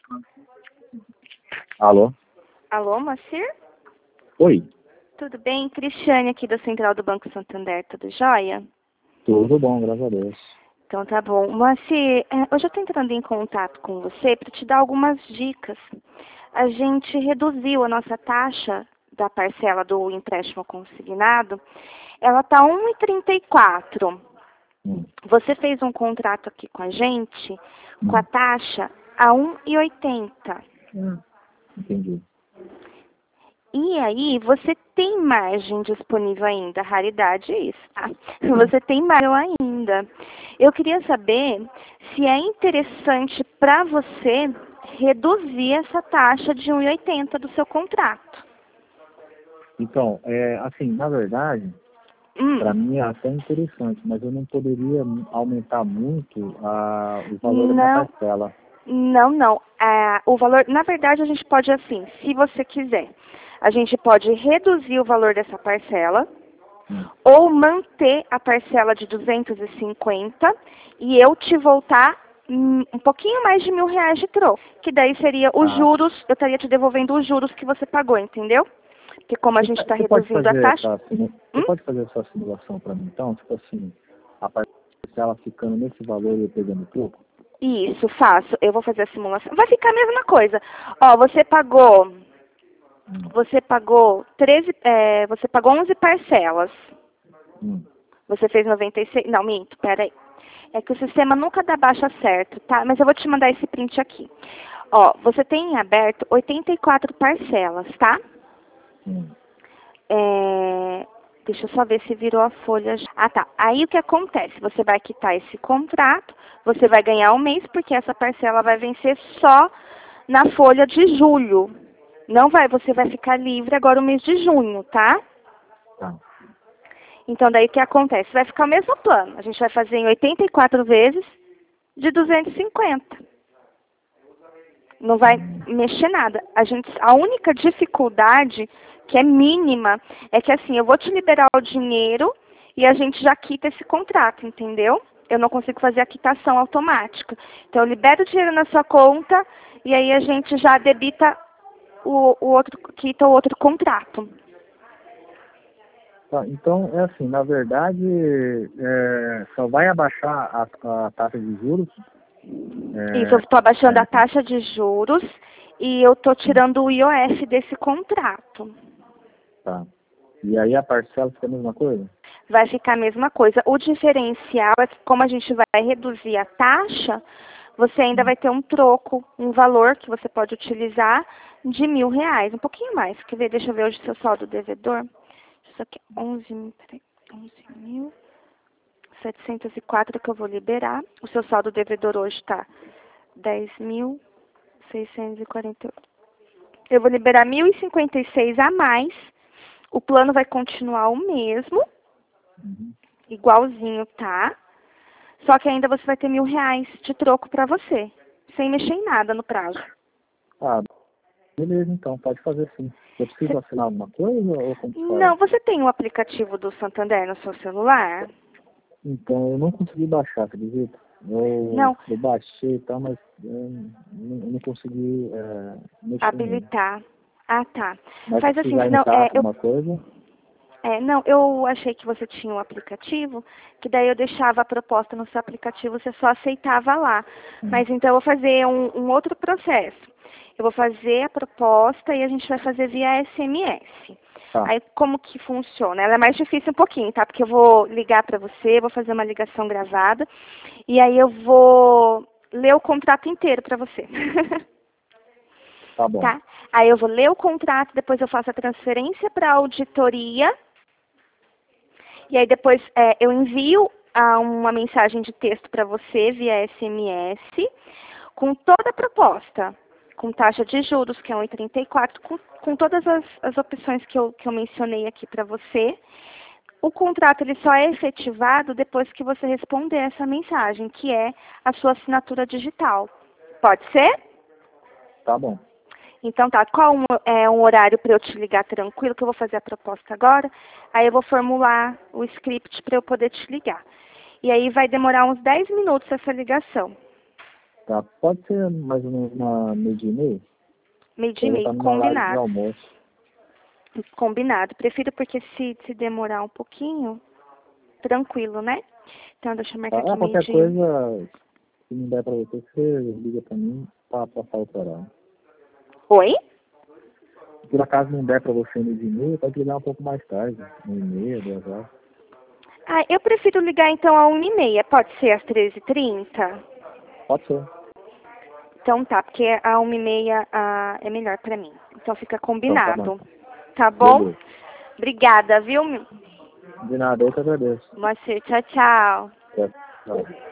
Alô? Alô, Moacir? Oi, Tudo bem? Cristiane aqui da Central do Banco Santander, tudo jóia? tudo bom, graças a Deus. Então tá bom. Moacir, hoje eu estou entrando em contato com você para te dar algumas dicas. A gente reduziu a nossa taxa da parcela do empréstimo consignado. Ela está 1,34. Você fez um contrato aqui com a gente com a taxa a 1,80. Entendi. E aí, você tem margem disponível ainda, raridade é isso, tá? Você tem margem ainda. Eu queria saber se é interessante para você reduzir essa taxa de 1,80 do seu contrato. Então, assim, na verdade, para mim é até interessante, mas eu não poderia aumentar muito o valor da minha Não, parcela. não. O valor, na verdade, a gente pode assim, se você quiser, a gente pode reduzir o valor dessa parcela ou manter a parcela de 250 e eu te voltar um pouquinho mais de R$ 1.000 de troco. Que daí seria os juros, eu estaria te devolvendo os juros que você pagou, entendeu? Porque como a gente está reduzindo a taxa... Você pode fazer essa simulação para mim, então? Tipo assim, a parcela ficando nesse valor e eu pegando pouco? Isso, faço. Eu vou fazer a simulação. Vai ficar a mesma coisa. Ó, você pagou 11 parcelas. Você fez 96. Não, minto, peraí. É que o sistema nunca dá baixa certo, tá? Mas eu vou te mandar esse print aqui. Ó, você tem aberto 84 parcelas, tá? Deixa eu só ver se virou a folha. Ah, tá. Aí o que acontece? Você vai quitar esse contrato, você vai ganhar um mês, porque essa parcela vai vencer só na folha de julho. Não vai, você vai ficar livre agora o mês de junho, tá? Tá. Então, daí o que acontece? Vai ficar o mesmo plano. A gente vai fazer em 84 vezes de 250. Não vai mexer nada. A única dificuldade, que é mínima, é que assim, eu vou te liberar o dinheiro e a gente já quita esse contrato, entendeu? Eu não consigo fazer a quitação automática. Então, eu libero o dinheiro na sua conta e aí a gente já debita quita o outro contrato. Tá, então, é assim, na verdade, só vai abaixar a taxa de juros? Isso, eu estou abaixando a taxa de juros e eu estou tirando o IOF desse contrato. Tá. E aí a parcela fica a mesma coisa? Vai ficar a mesma coisa. O diferencial é que como a gente vai reduzir a taxa, você ainda vai ter um troco, um valor que você pode utilizar de R$ 1.000, um pouquinho mais. Quer ver? Deixa eu ver hoje o seu saldo devedor. Isso aqui é 11.704 que eu vou liberar. O seu saldo devedor hoje está 10.648. Eu vou liberar 1.056 a mais. O plano vai continuar o mesmo, igualzinho, tá? Só que ainda você vai ter R$ 1.000 de troco para você, sem mexer em nada no prazo. Ah, beleza, então, pode fazer sim. Eu preciso assinar alguma coisa ou como que faz? Não, você tem o aplicativo do Santander no seu celular? Então, eu não consegui baixar, acredita? Não. Eu baixei e tal, mas eu não consegui mexer nele. Habilitar. Ah, tá. Mas Faz se assim, precisar senão, entrar alguma coisa, não, eu achei que você tinha um aplicativo, que daí eu deixava a proposta no seu aplicativo, você só aceitava lá. Mas então eu vou fazer um outro processo. Eu vou fazer a proposta e a gente vai fazer via SMS. tá. Aí como que funciona? Ela é mais difícil um pouquinho, tá? Porque eu vou ligar para você, vou fazer uma ligação gravada, e aí eu vou ler o contrato inteiro para você. Tá bom. Tá? Aí eu vou ler o contrato, depois eu faço a transferência para a auditoria. E aí depois eu envio uma mensagem de texto para você via SMS, com toda a proposta, com taxa de juros, que é 1,34, com todas as opções que eu mencionei aqui para você. O contrato ele só é efetivado depois que você responder essa mensagem, que é a sua assinatura digital. Pode ser? Tá bom. Então tá, qual é um horário para eu te ligar tranquilo, que eu vou fazer a proposta agora, aí eu vou formular o script para eu poder te ligar. E aí vai demorar uns 10 minutos essa ligação. Tá, pode ser mais ou menos na meio-dia e meio? Meio-dia e meio, combinado. Combinado. Prefiro porque se demorar um pouquinho, tranquilo, né? Então, deixa eu marcar aqui qualquer meio-dia. coisa, se não der pra você liga pra mim pra passar o horário. Oi? Se por acaso não der pra você meio-dia e meio, pode ligar um pouco mais tarde, 1h30, 2h. Ah, eu prefiro ligar então a 1h30. Pode ser às 13h30? Pode ser. Então tá, porque a 1h30 é melhor pra mim. Então fica combinado. Então, tá bom? Beleza. Obrigada, viu? De nada, eu que agradeço. Tchau, tchau. Tchau.